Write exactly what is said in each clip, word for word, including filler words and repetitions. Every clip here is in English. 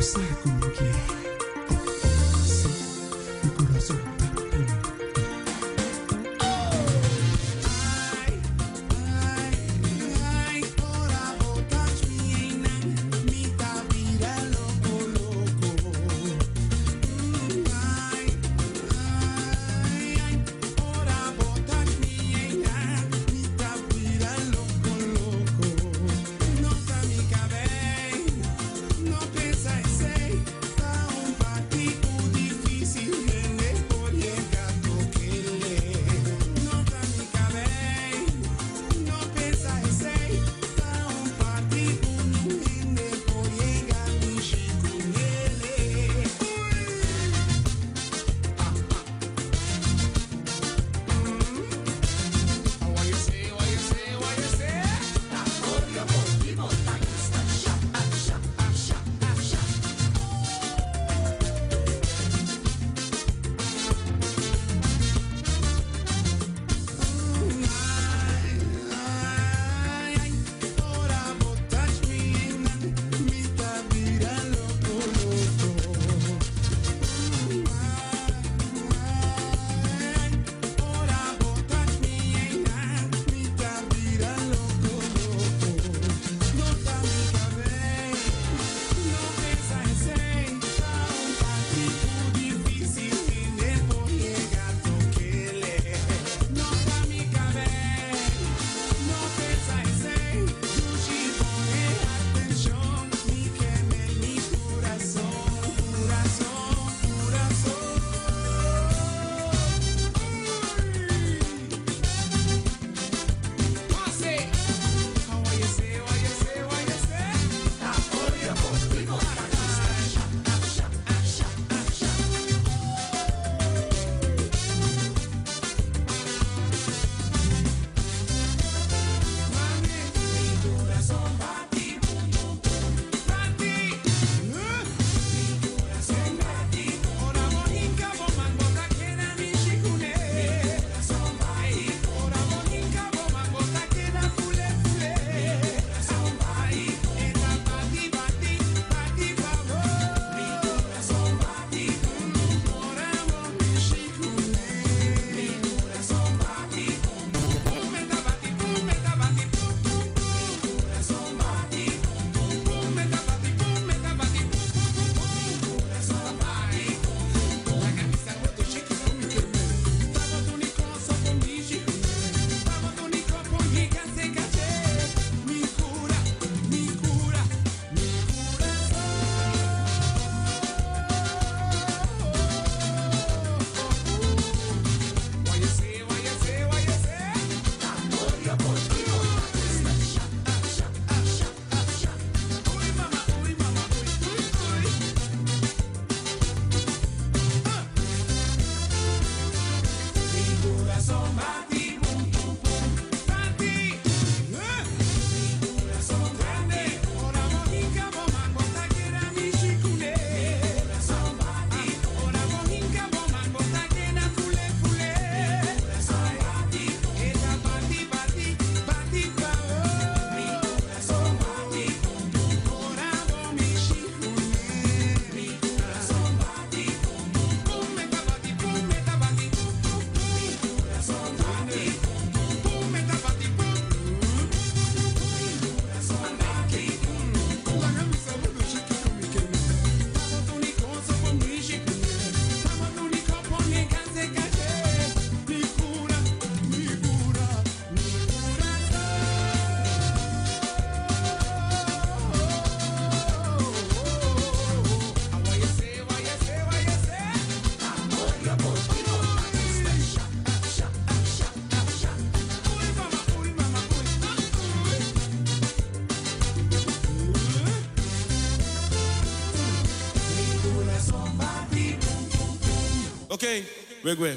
Ok, Wegwe.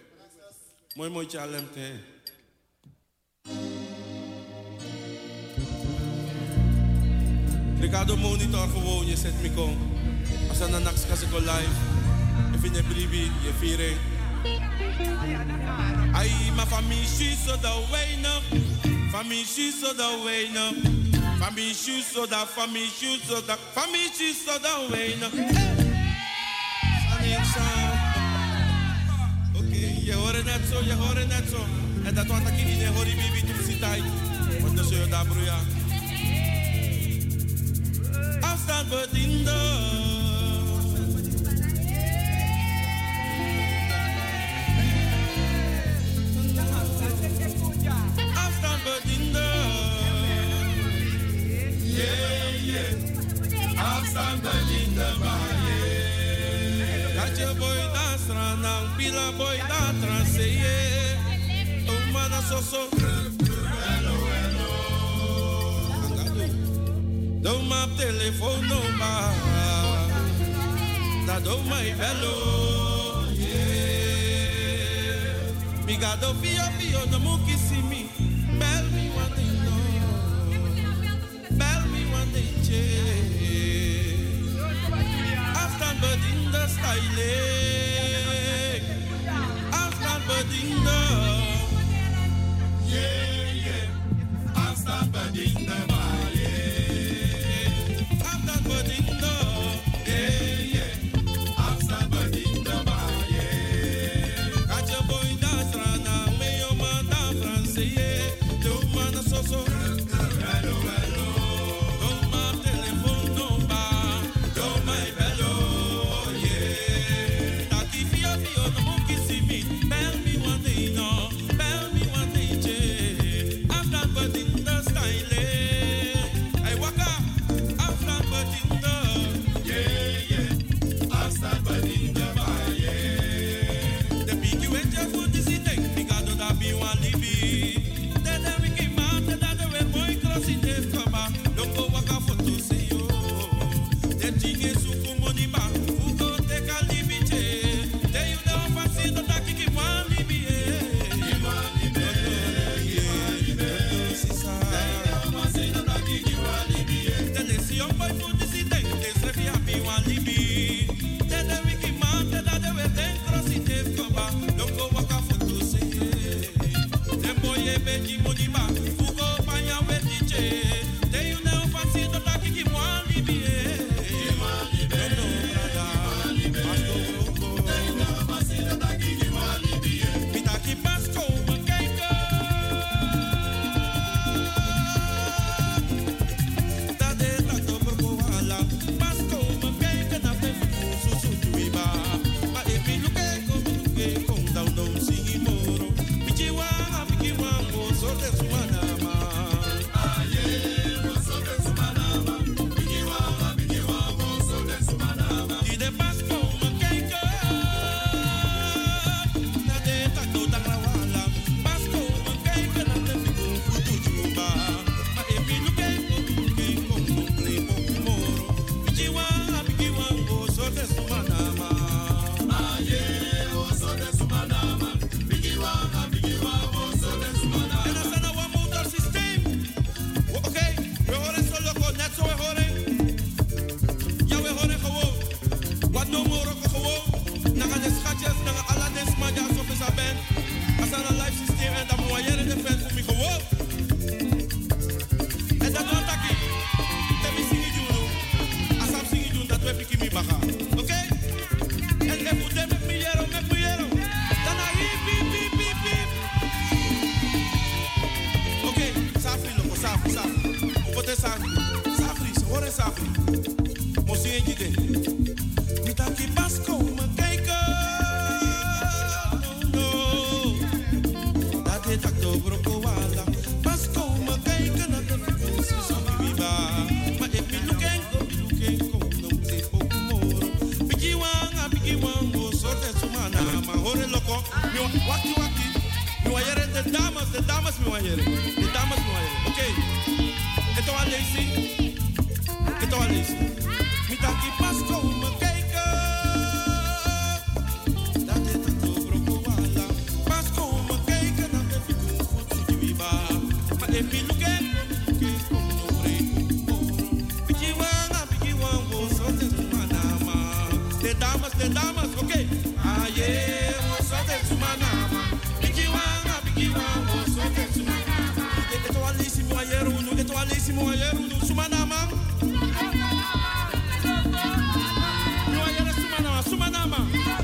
Moi, moi, chalem te. Ricardo monitor gewoon, je zet me kom. Als aan de nachts kan ik live. Je vindt je briefie, je viering. Ai, ma familie is zo dat weinig. Familie is zo dat weinig. Family shoes so that family shoes so that family shoes so that way no. Okay, je hoort net zo, je hoort net zo. En dat wat ik in je hoor bibi te zitten. Want dan zul je daar broeia. Afstand bediende. Afstand bediende. Yeah, yeah. Afstand bediende baie. Dat je boy daar strand, pila boy daar transeer. Oh man, so so. Hello, hello. Don't my telephone number. That don't my hello. Yeah. Me got the fear, fear, the monkey see me. Bell me one day, no. Bell me one day, change. After but in the style. After but in the. Yeah, yeah. After but in the. Eto lesi mo ayeru du sumanama. No ayere sumanama, sumanama.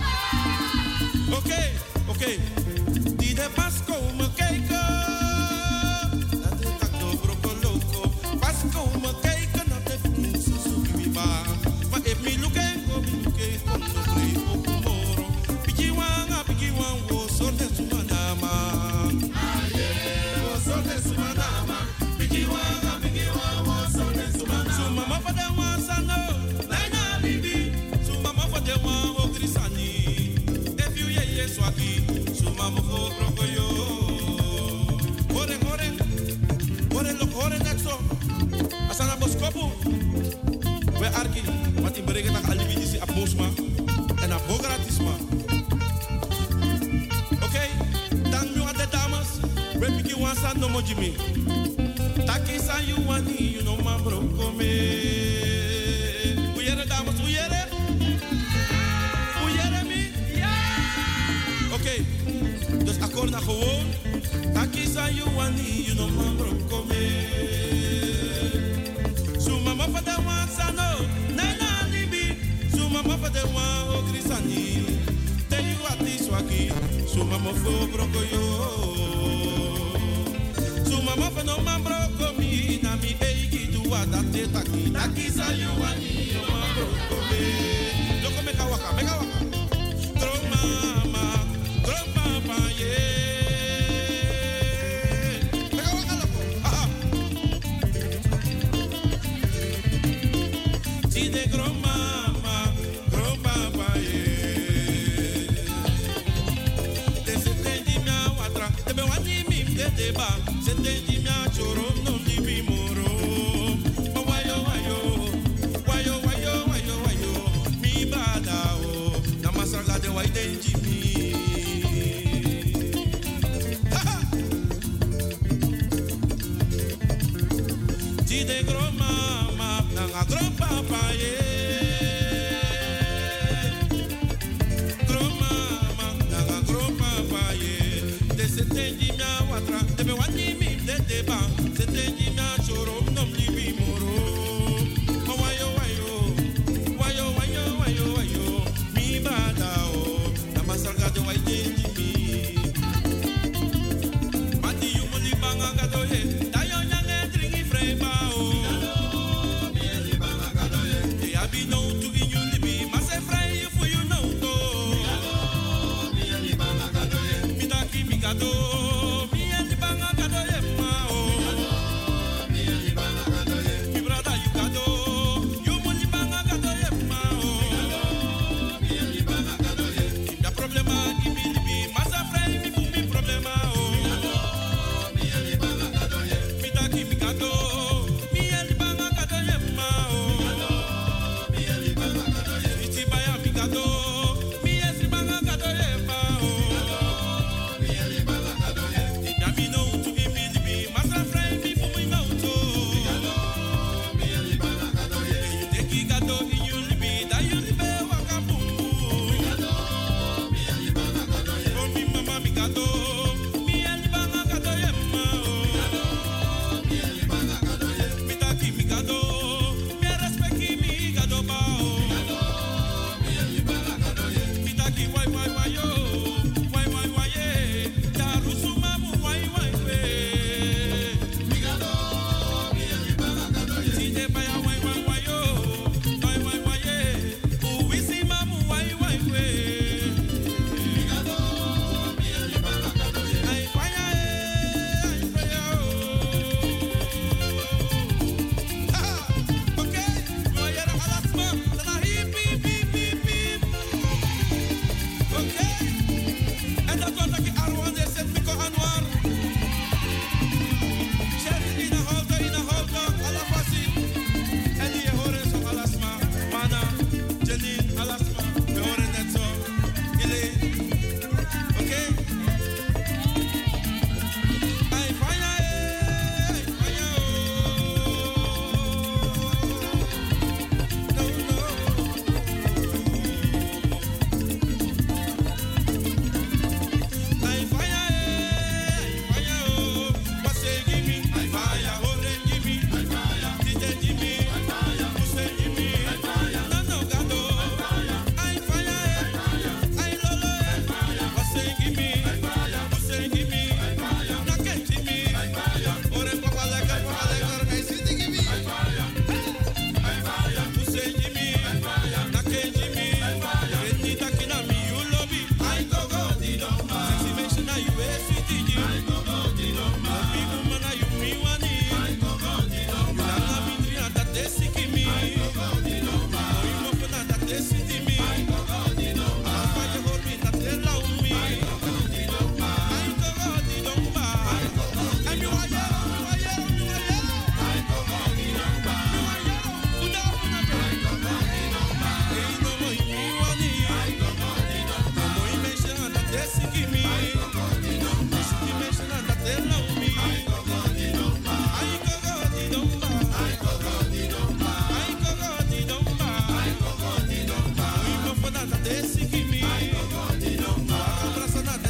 Okay, okay. Die de pas komen kijken. Dat is tak do broko loco. Pas komen kijken naar de vrienden Suzuki Wiba. Maar if me look and go, me look and go, no play for tomorrow. Piki wanga, piki wanga, wo sorte sumanama. Aye, wo sorte sumanama. Piki wanga, piki wanga, wo sorte sumanama. Su mama for the one sano, naina bibi. Su mama for the one ogrisani. If you ye ye swagi, su mama for broko yo. Horen, horen, horen look, horen next up. Asana boskopu. We arki, wat in bereken tak alibi di si apmosma en a bogratisma. Okay, dan mi wat de dames, we piki wansa no mojimi. Taki sa you wani, you know man bro come. Uyere dames, uyere? Uyere mi? Ja! Okay, dus akkoord na gewoon. Taki sa you wani, you know man bro come. Su mama for the one sano, nana libi. Su mama for the one ogrisani. Tell you what this waki. Su mama for broko yo. Su mama for no man broko mi. Na mi eigi do what that te taki. Taki sa you wani yo man broko me. Loko meka waka, meka waka. Gro mama, gro papa yeah. Meka waka loko. Aha. Si de gro mama, gro papa yeah. De se tendi mia watra, de be wani mi de deba. Se tendi mia choro no li bi moro. Oh wayo wayo, wayo wayo wayo wayo. Mi bada o, na masraga de wai denji mi. Ha ha. Si de gro mama, na gro papa yeah. Gro mama, na gro papa yeah. De se tendi mia watra, de be wani mi de deba. Se tendi mia choro nom li bi moro. Oh wayo wayo, wayo wayo wayo wayo. Mi bada o, na masarga de wai denji mi. Mati yu mo li banga gado ye, dayo nyange dringi freba o. I be known to in you libi, mas é freio for you know to. Mi daki mi gado, mi ali banga gado ye mao. Mi brada you gado, you muli banga gado ye mao. If da problema give me libi, mas é freio mi fu mi problema o. Mi daki mi gado, mi ali banga gado ye mao.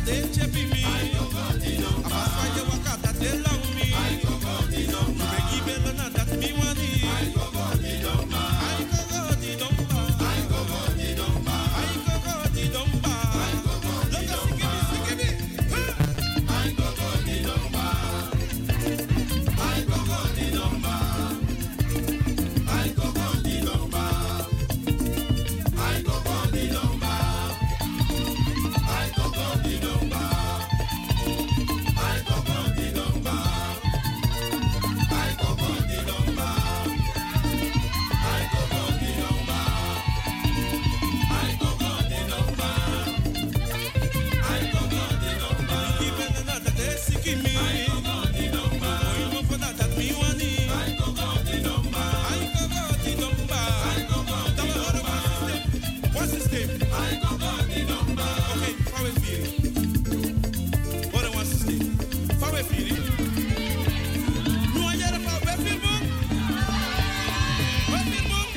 de chepi mi. Afasfa ye waka dat de lau mi. Begi belo na dat mi wani. Ay go go di domba. Ay go go di domba. Ay go go di domba. Ay go go di domba. Ay go go di domba. Ay go go di domba. Ay go go di domba. Ay go go di domba. Ay go go di domba. Ay go go di domba. Ay go go di domba. Ay go go di domba. Ay go go di domba. Ay go go di domba. Ay go go di domba. Even another day seeking me. Ay go go di domba. You know for that that me wani. Ay go go di domba. Ay go go di domba. Ay go go di domba. What's his name? Ay go go di domba. Okay, how we feel? What what's his name? How we feel? No I hear about we feel book. We feel book.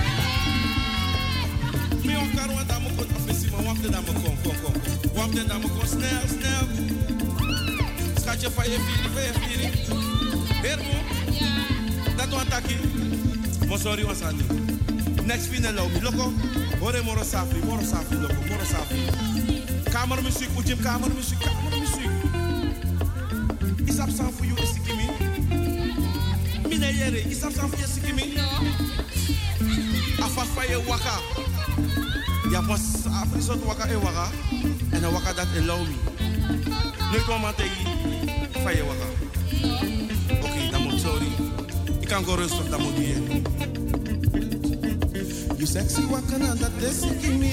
Me on car one damo kon afesi ma wap de damo kon kon kon. Wap de damo kon snel snel. Schatje van je feel, van je feel. Hermo. Dat one taki. Mo sorry was ani. Next fine low me loko. Ore moro safi, moro safi loko, moro safi. Kamermuziek, moet je hem kamermuziek, kamermuziek. Is absent voor jou, is ik me? Mine yere, is absent voor je, is ik me? Afas van je waka. Ja, pas afrisot waka e waka. En dan waka dat allow me. Nu kom maar tegen van je waka. Oké, okay, dan moet sorry. Ik kan gewoon rustig, dan moet je. You sexy waka na dat is ik me.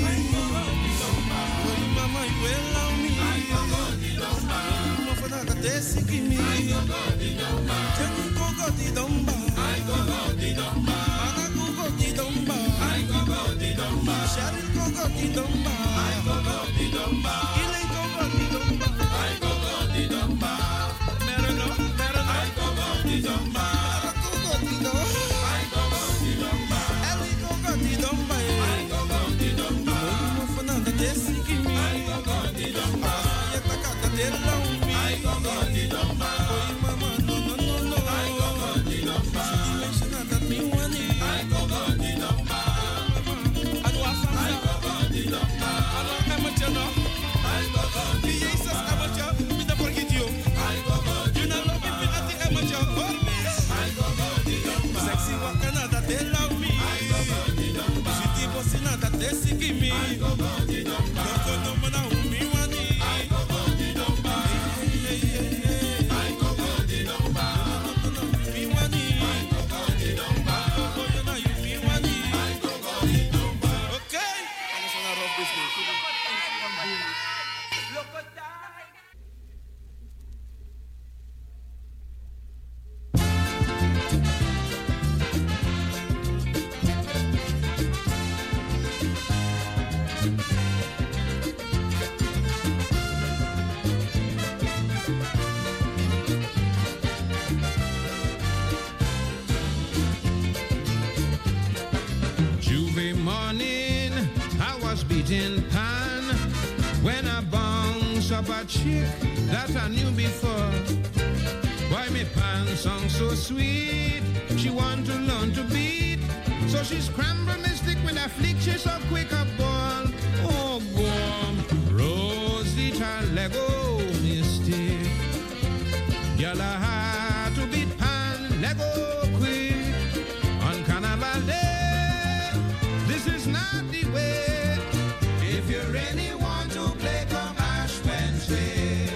Mama, you will allow me. I go go di domba. No for that, that's it me. I go go di domba. Can you go go di domba? I go go di domba. I go go di domba. I go go di domba. Cheryl go go di domba. I go go di domba. Elaine go go di domba. I go go di domba. Merino, Merino. I go go di domba. I go go di domba. I go go di domba. Ellie go go di domba. I go go di domba. No for that, that's it me. I go go di domba. I go go di domba. Oh, mama, no, no, no, no. I go go di domba. She mentioned that me want it. I go go di domba. I go go di domba. I go amateur no. I go go di domba. Jesus amateur, me don't forget you. I go go di domba. You know love me at the amateur. I go go di domba. Sexy wakana that they love me. I go go di domba. Sweetie bossina that they seek me. I go go di domba. No go no mana me want it. I go go di domba. I go go di domba. Me want it. I go go di domba. Oh you know you me want it. I go go di domba. Okay. I'm gonna rock this one. Beating pan when I bounce up a chick that I knew before. Why me pan song so sweet? She want to learn to beat, so she scramble me stick with a flick. She so quick a ball. Oh, go Rosita Lego mistake. Girl I had to beat pan Lego quick on Carnival Day. This is not the way. If you really want to play, come Ash Wednesday.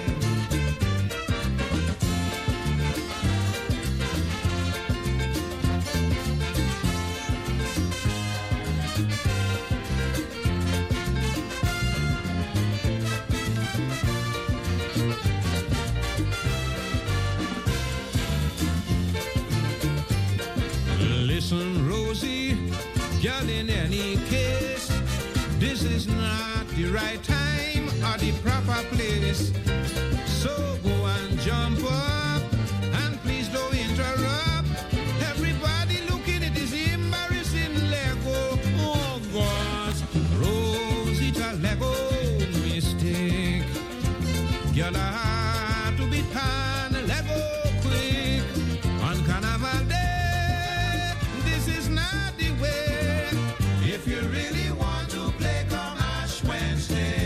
Listen, Rosie, girl, in any case, this is not the right time or the proper place. So go and jump up and please don't interrupt. Everybody looking at this embarrassing Lego. Oh God, Rosita Lego mistake. Girl, I have to be pan, let go quick. On Carnival Day, this is not the way. If you really want to play, come Ash Wednesday.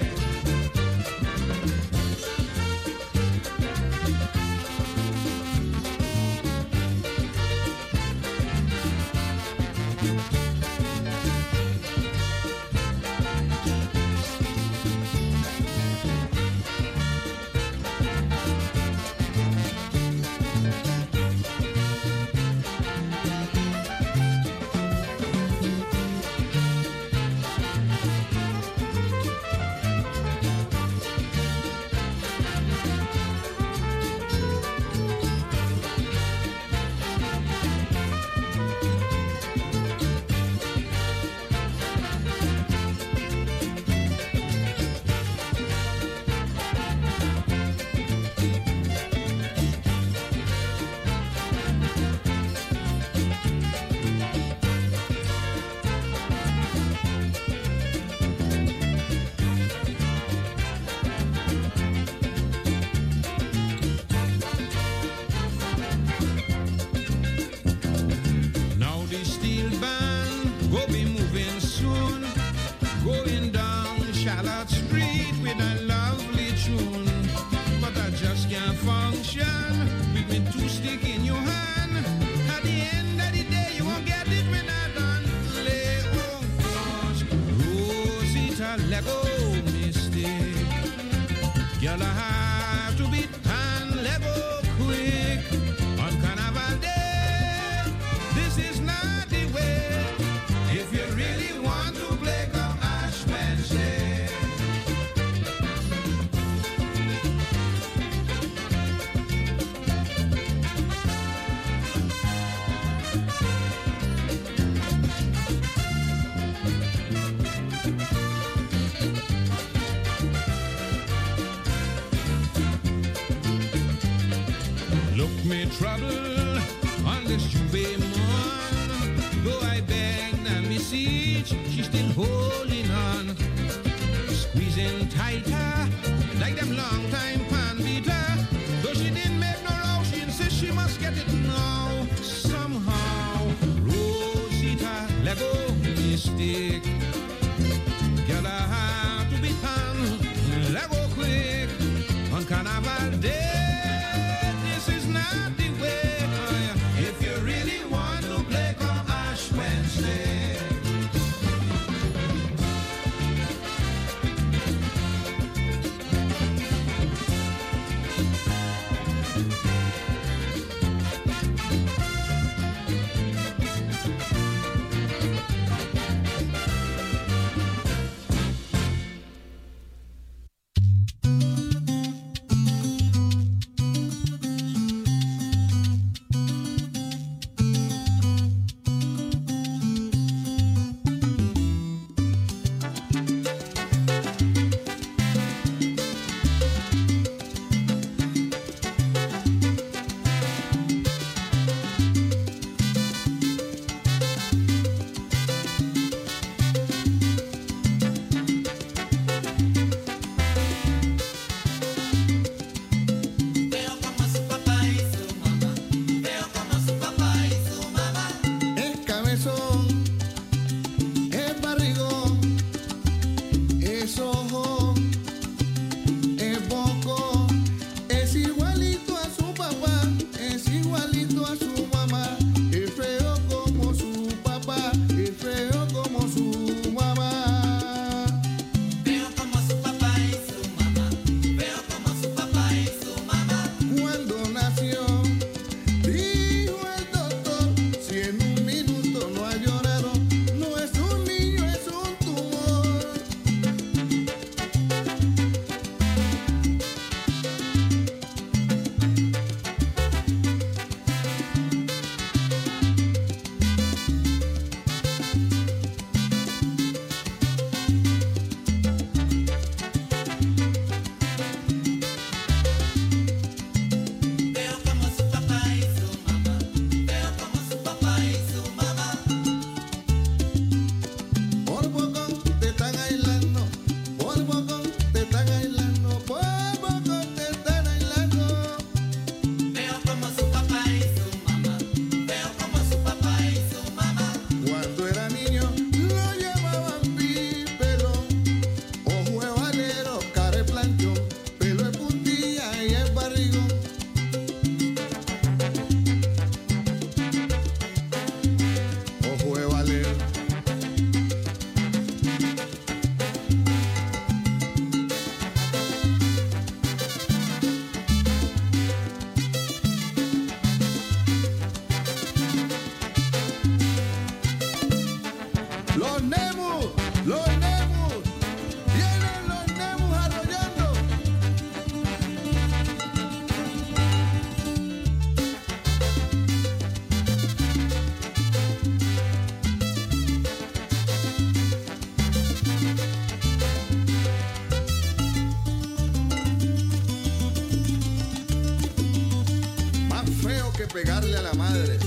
Girl, I have to be and let go quick. On Carnival Day, this is not the way. If you really want to play, come Ash Wednesday. Look me trouble on this Juve man. Though I begged and beseech, she's still holding on. Squeezing tighter, like them long time pan beater. Though she didn't make no row, she insists she must get it now. Somehow, Rosita, let go mistake. Girl, I have to be pan, let go quick. On Carnival Day, not the way. If you really want to play, come Ash Wednesday. que pegarle a la madre.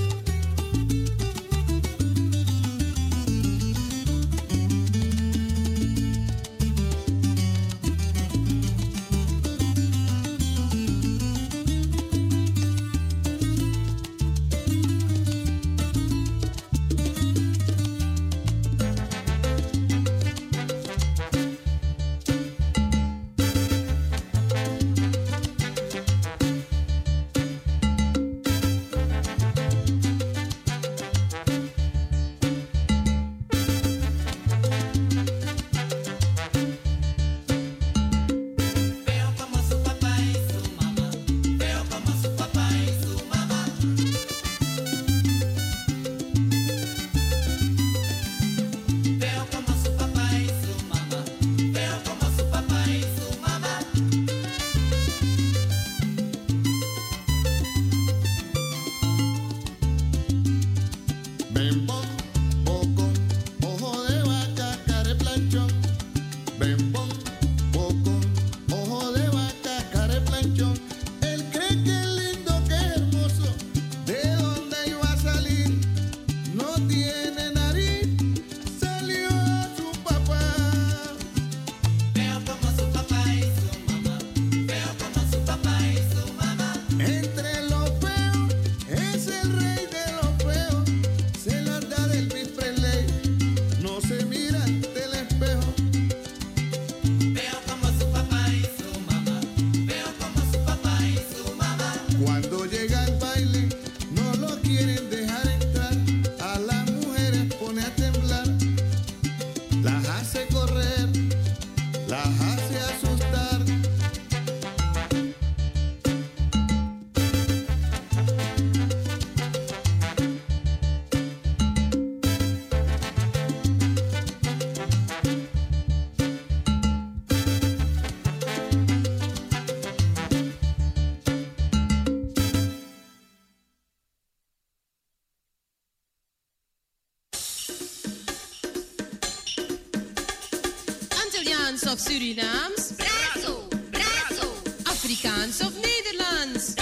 Of Surinaams, Brazo, Brazo. Afrikaans of Nederlands,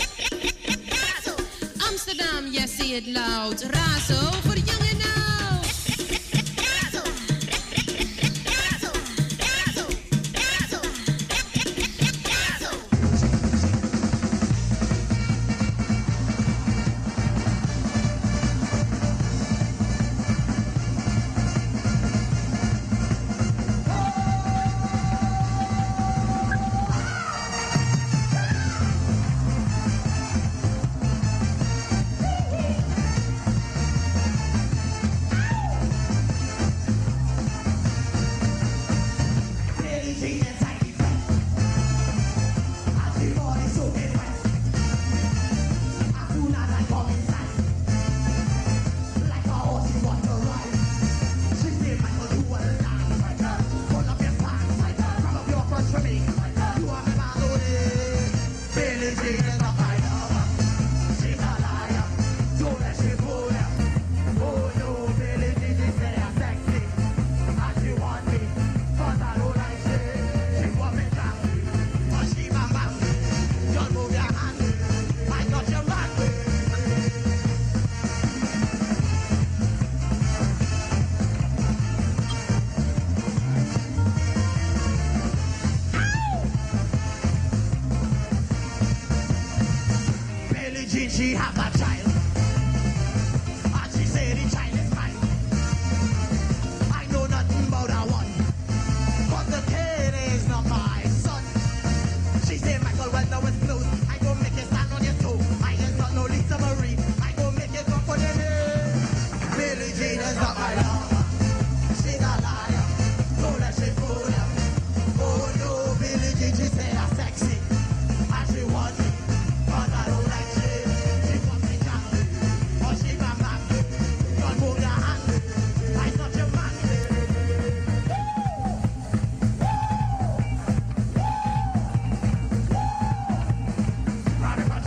Brazo. Amsterdam, yes, say it loud, Razo voor young and now. Brazo, Brazo, Brazo, Brazo, Brazo. She have a child, and she say the child is mine. I know nothing about that one, but the kid is not my son. She say, Michael, when the whistle blows, I go make you stand on your toe. I ain't not no Lisa Marie, I go make you come for your name. Billie Jean is not my lover, she's a liar, don't let she fool you. Oh no, Billie Jean, she say I'm sexy, and she wants me, but I don't like she. Radical.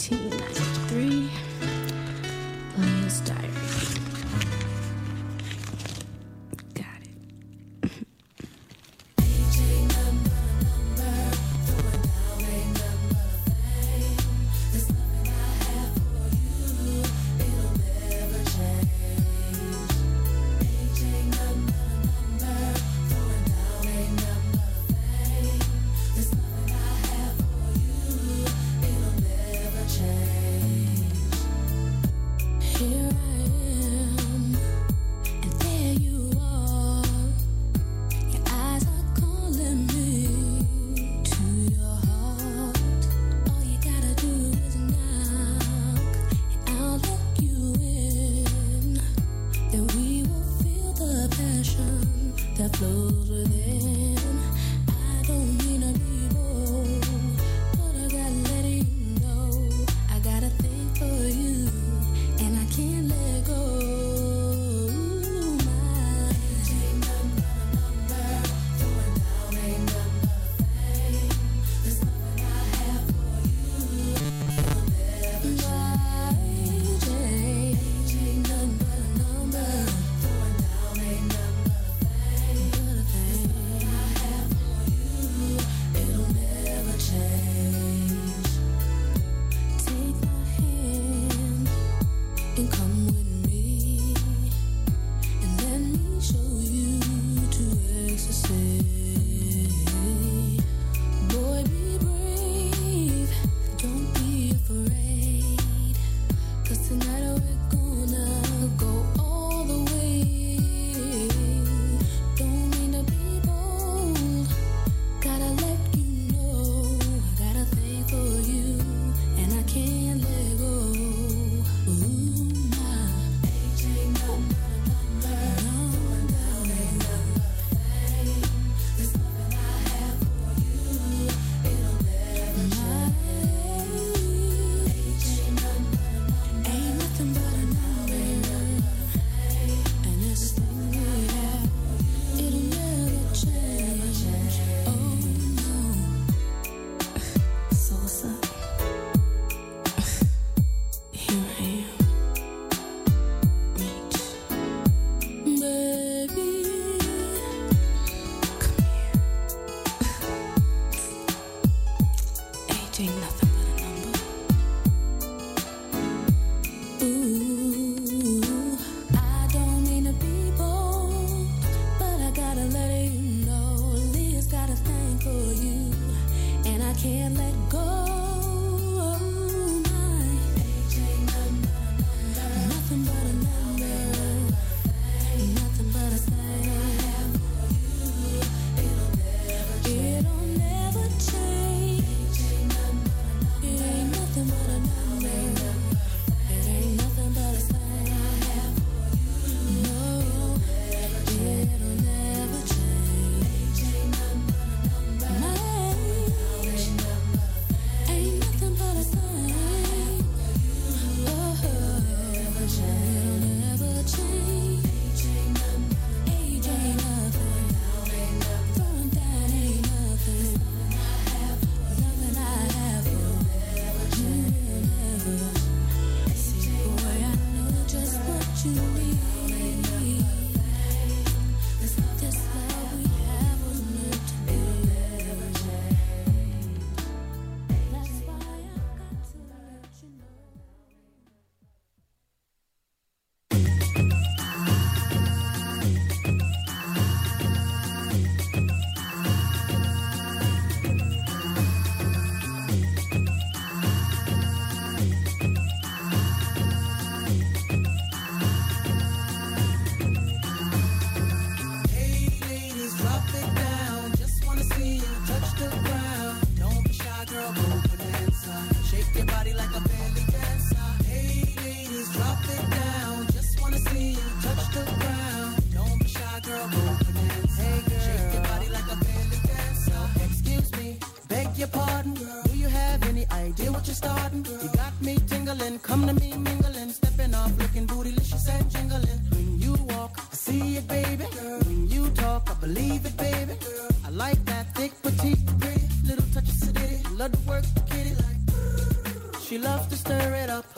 nineteen ninety-three. Leah's Diary. Got it. That flows within. I don't mean to be bold, but I gotta let you know I got a thing for you, and I can't let go. My ain't nothing but a number, throwing down ain't nothing but a thing. There's nothing I have for you, it'll never change. My age ain't nothing but a number, throwing down ain't nothing. And come with me, and let me show you to ecstasy. Boy, be brave, don't be afraid, 'cause tonight we're gonna go all the way. Don't mean to be bold, gotta let you know I got a thing for you, and I can't let go. Can't let go. My age ain't nothing but a number, nothing but a thing. It'll never change. It ain't nothing but a number. It ain't nothing but a thing. No, it'll never change. My ain't nothing but a thing. Oh, it'll never change. Age ain't nothing. Throwing down ain't nothing. Nothing I have will never. See, boy, I know just what you need. This love we have was meant to be. That's why I got to let you know. Hey ladies, drop it down. Just wanna see you touch the ground. Don't be shy, girl, go bonanza. Shake your body like a belly dancer. Hey ladies, drop it down. Just wanna see you touch the ground. Don't be shy, girl, go bonanza. Hey girl, shake your body like a belly dancer. Excuse me, beg your pardon, girl. Do you have any idea what you're starting? You got me tingling, come to me mingling, stepping off, looking bootylicious and jingling. When you walk, I see it, baby. When you talk, I believe it, baby. I like that thick, petite, pretty, little touch of sedity. Love to work the kitty like. She She loves to stir it up.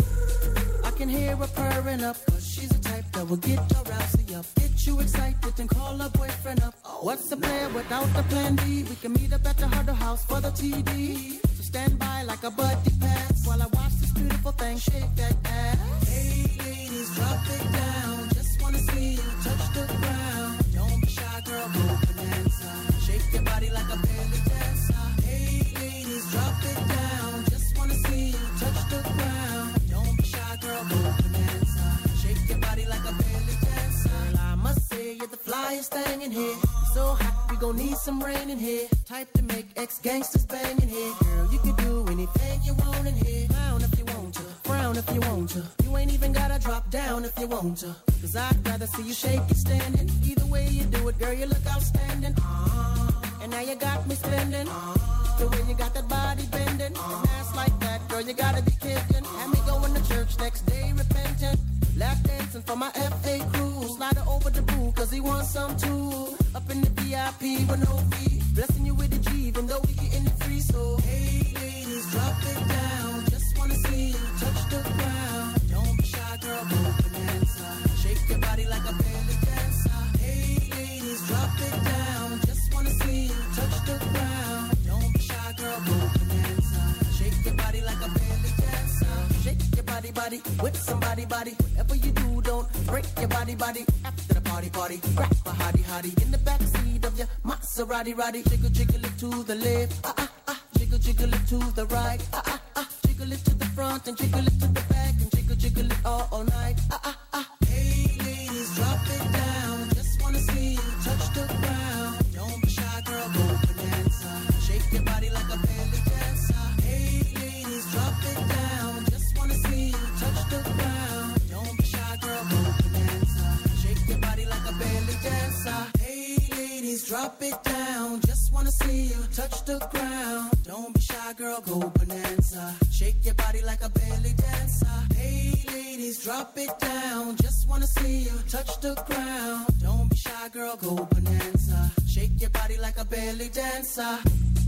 I can hear her purring up, cause she's the type that will get your rousey up. Get you excited and call her boyfriend up. What's the plan without the plan B? We can meet up at the Huddle House for the T D. So stand by like a buddy pass while I watch this beautiful thing shake that ass. Hey ladies, drop it down. Just wanna see you touch the ground. Don't be shy, girl, go bonanza. Shake your body like a belly dancer. Hey ladies, drop it down. Just wanna see you touch the ground. Don't be shy, girl, go bonanza. Shake your body like a belly dancer. Girl, I must say you're the flyest thing in here. So hot, we gon' need some rain in here. Type to make ex-gangsters bang in here. Girl, you can do anything you want in here. Frown if you want to, frown if you want to. You ain't even gotta drop down if you want to. Cause I'd rather see you shake it standing. Either way you do it, girl, you look outstanding. Uh, and now you got me spending. Uh, the way you got that body bending. And ass like that, girl, you gotta be kidding. Had me going to church next day repentant. Lap dancing for my F A crew. Slide her over the pool, cause he wants some too. Up in the V I P with no fee. Blessing you with the G, even though we getting it free. So, hey ladies, drop it down. Just wanna see you touch the ground. Don't be shy, girl, go bonanza. Shake your body like a belly dancer. Hey ladies, drop it down. Just wanna see you touch the ground. Don't be shy, girl, go bonanza. Shake your body like a belly dancer. Shake your body, body, with somebody, body. Whatever you do, don't break your body, body. After the party, party, grab a hottie, hottie. In the backseat of your Maserati, roddy. Jiggle, jiggle it to the left, ah, ah, ah. Jiggle, jiggle it to the right, ah, ah, ah. Jiggle it to the front and jiggle it to the back. And jiggle, jiggle it all, all night, ah, ah, ah. Hey ladies, drop it down. Just wanna see you touch the ground. Don't be shy, girl, go bonanza. Shake your body like a belly dancer. Hey ladies, drop it down. Just wanna see you touch the ground. Don't be shy, girl, go bonanza. Shake your body like a belly dancer. Hey ladies, drop it down. Just wanna see you touch the ground. Don't be shy, girl, go bonanza. Shake your body like a belly dancer. Hey ladies, drop it down. Just wanna see you touch the ground. Don't be shy, girl, go bonanza. Shake your body like a belly dancer.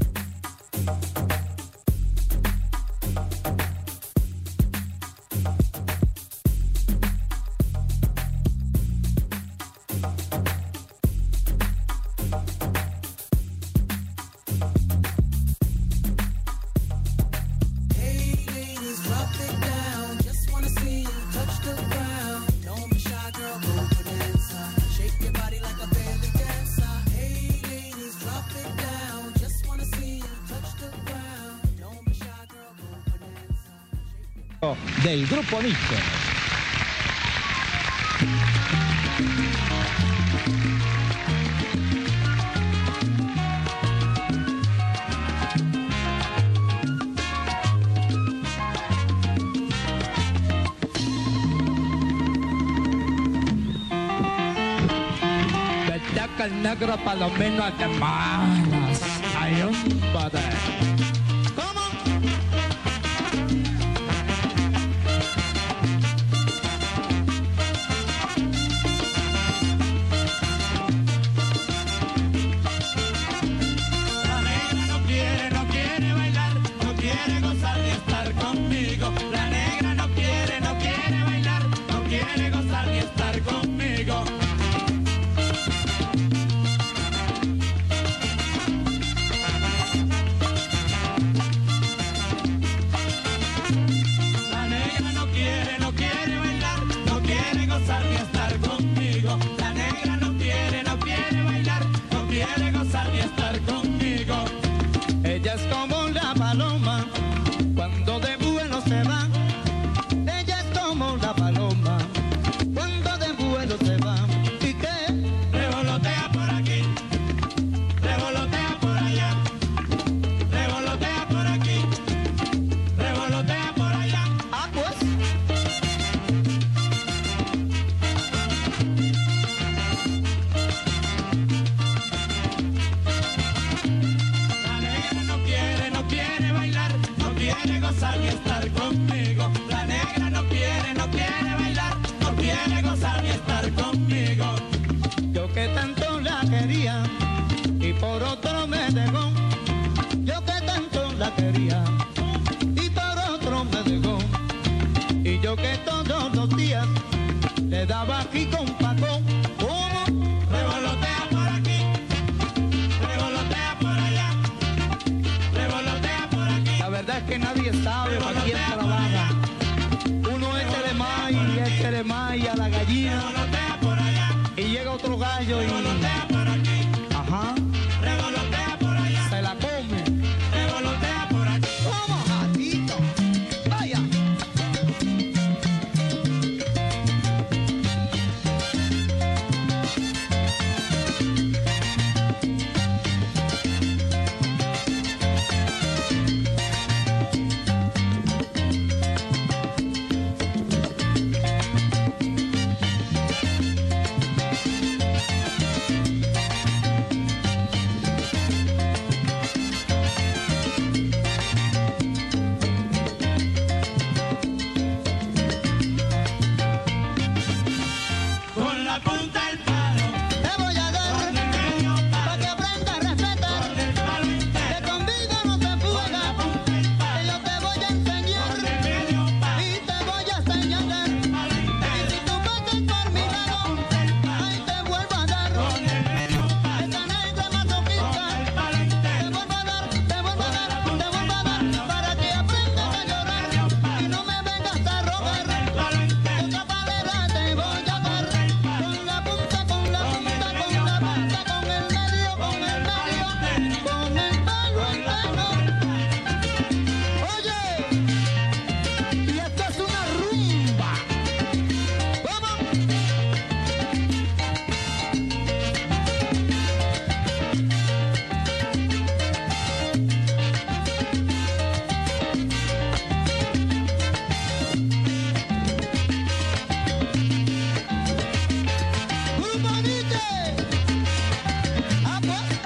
Del gruppo Nick. Bedaca el negro palomino de malas. Hay un poder. otro gallo y... Revolotea por aquí, Ajá. revolotea por allá, Se la come. revolotea por aquí. Vamos, gatito. Vaya. Con la punta del palo, Te voy a dar con el medio para palo, que aprendas a respetar. con el palo Que entero, conmigo no te con la fugas. punta del Que palo, yo te voy a enseñar. con el medio palo, Y te voy a señalar. palo Y entero, si tú pasas por mi lado, punta del palo, ahí te vuelvo a dar. con el medio palo, Esta negra con masoquista. el palo Te entero, vuelvo a dar, te vuelvo a dar, te vuelvo a dar. Para que aprendas a llorar. Y no me vengas a rogar. el palo entero, Otra palera te voy a dar. Con la punta, con la punta, con la punta, con el medio, con el medio, con el palo entero. Oye, y esto es una rumba. ¿Cómo? Grupo Nietzsche. Ah, pues.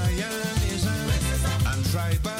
Zionism and tribalism.